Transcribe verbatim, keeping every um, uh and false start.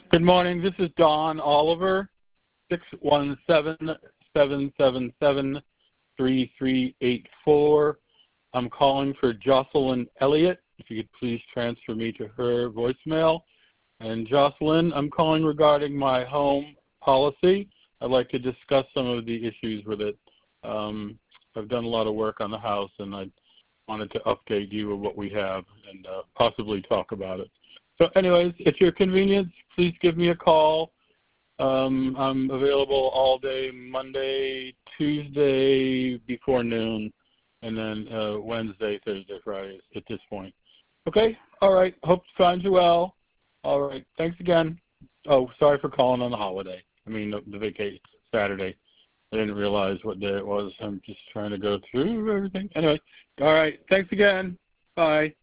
Good morning. This is Don Oliver, six one seven, seven seven seven, three three eight four. I'm calling for Jocelyn Elliott. If you could please transfer me to her voicemail. And Jocelyn, I'm calling regarding my home policy. I'd like to discuss some of the issues with it. Um, I've done a lot of work on the house, and I wanted to update you of what we have and uh, possibly talk about it. So anyways, at your convenience, please give me a call. Um, I'm available all day Monday, Tuesday before noon, and then uh, Wednesday, Thursday, Friday at this point. Okay? All right. Hope to find you well. All right. Thanks again. Oh, sorry for calling on the holiday. I mean, the, the vacation, Saturday. I didn't realize what day it was. I'm just trying to go through everything. Anyway, all right. Thanks again. Bye.